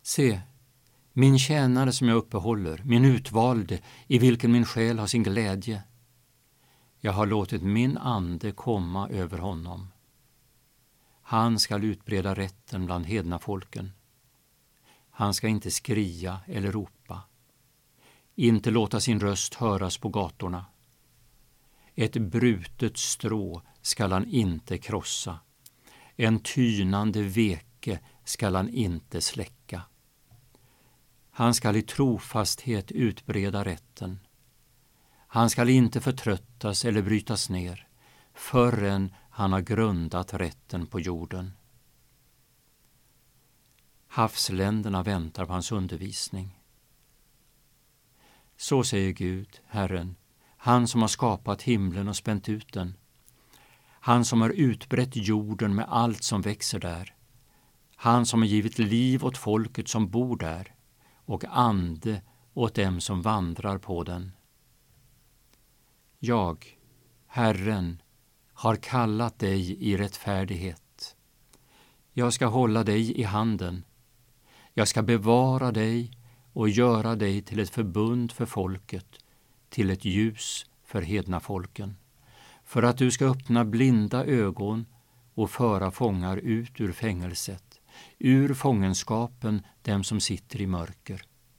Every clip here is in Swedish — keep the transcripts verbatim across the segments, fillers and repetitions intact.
Se, min tjänare som jag uppehåller, min utvalde, i vilken min själ har sin glädje. Jag har låtit min ande komma över honom. Han skall utbreda rätten bland hedna folken. Han ska inte skria eller ropa, inte låta sin röst höras på gatorna. Ett brutet strå skall han inte krossa, en tynande veke skall han inte släcka. Han skall i trofasthet utbreda rätten. Han skall inte förtröttas eller brytas ner förrän han har grundat rätten på jorden. Havsländerna väntar på hans undervisning. Så säger Gud, Herren, han som har skapat himlen och spänt ut den. Han som har utbrett jorden med allt som växer där. Han som har givit liv åt folket som bor där och ande åt dem som vandrar på den. Jag, Herren, har kallat dig i rättfärdighet. Jag ska hålla dig i handen. Jag ska bevara dig och göra dig till ett förbund för folket, till ett ljus för hedna folken, för att du ska öppna blinda ögon och föra fångar ut ur fängelset, ur fångenskapen dem som sitter i mörker.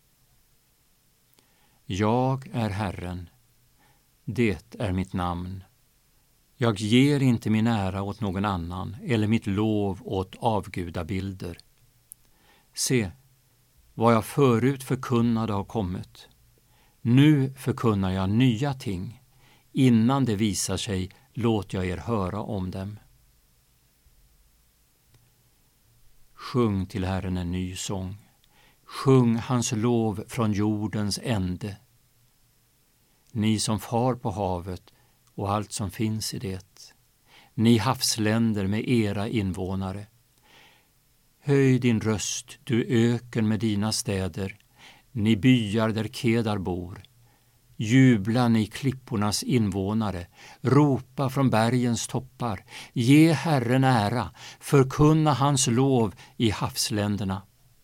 Jag är Herren, det är mitt namn. Jag ger inte min ära åt någon annan eller mitt lov åt avgudabilder. Se, vad jag förut förkunnade har kommit. Nu förkunnar jag nya ting. Innan det visar sig låter jag er höra om dem. Sjung till Herren en ny sång. Sjung hans lov från jordens ände. Ni som far på havet och allt som finns i det. Ni havsländer med era invånare. Höj din röst, du öken med dina städer, ni byar där Kedar bor. Jubla ni klippornas invånare, ropa från bergens toppar, ge Herren ära, förkunna hans lov i havsländerna.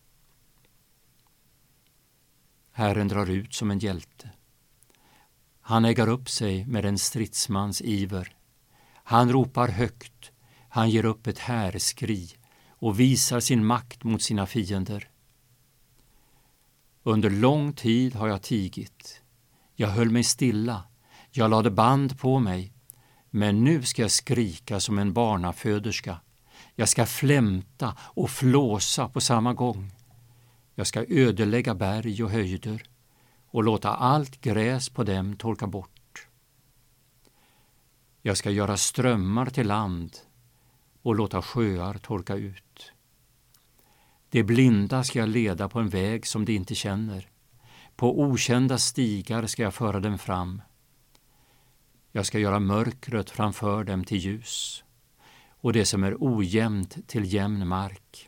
Herren drar ut som en hjälte. Han ägar upp sig med en stridsmans iver. Han ropar högt, han ger upp ett härskri och visar sin makt mot sina fiender. Under lång tid har jag tigit. Jag höll mig stilla, jag lade band på mig, men nu ska jag skrika som en barnaföderska. Jag ska flämta och flåsa på samma gång. Jag ska ödelägga berg och höjder och låta allt gräs på dem torka bort. Jag ska göra strömmar till land och låta sjöar torka ut. De blinda ska jag leda på en väg som de inte känner. På okända stigar ska jag föra dem fram. Jag ska göra mörkret framför dem till ljus och det som är ojämnt till jämn mark.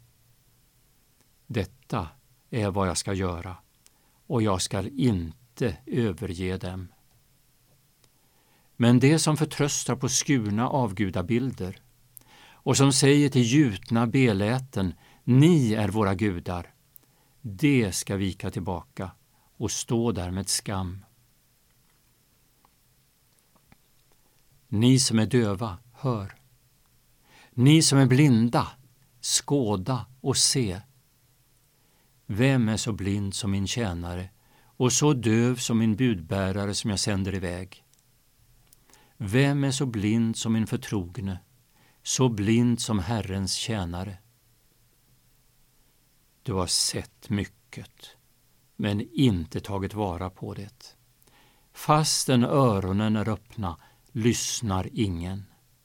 Detta är vad jag ska göra, och jag ska inte överge dem. Men det som förtröstar på skurna avgudabilder och som säger till gjutna beläten, ni är våra gudar, det ska vika tillbaka och stå där med skam. Ni som är döva, hör. Ni som är blinda, skåda och se. Vem är så blind som min tjänare och så döv som min budbärare som jag sänder iväg? Vem är så blind som min förtrogne, så blind som Herrens tjänare? Du har sett mycket, men inte tagit vara på det. Fastän öronen är öppna, lyssnar ingen.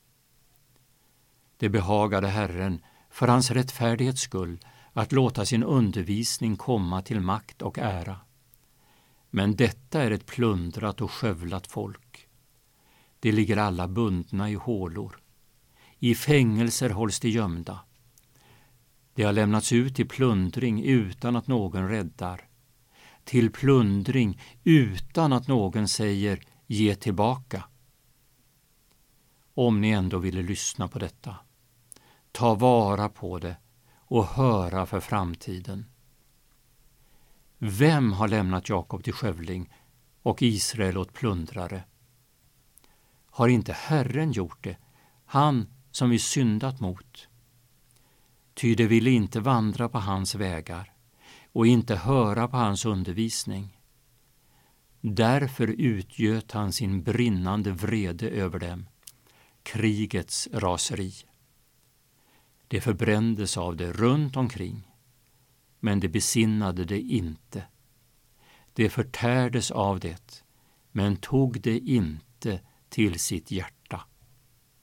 Det behagade Herren för hans rättfärdighets skull att låta sin undervisning komma till makt och ära. Men detta är ett plundrat och skövlat folk. De ligger alla bundna i hålor. I fängelser hålls de gömda. De har lämnats ut till plundring utan att någon räddar. Till plundring utan att någon säger ge tillbaka. Om ni ändå ville lyssna på detta, ta vara på det och höra för framtiden. Vem har lämnat Jakob till skövling och Israel åt plundrare? Har inte Herren gjort det, han som vi syndat mot? Ty de ville inte vandra på hans vägar och inte höra på hans undervisning. Därför utgöt han sin brinnande vrede över dem, krigets raseri. Det förbrändes av det runt omkring, men det besinnade det inte. Det förtärdes av det, men tog det inte till sitt hjärta.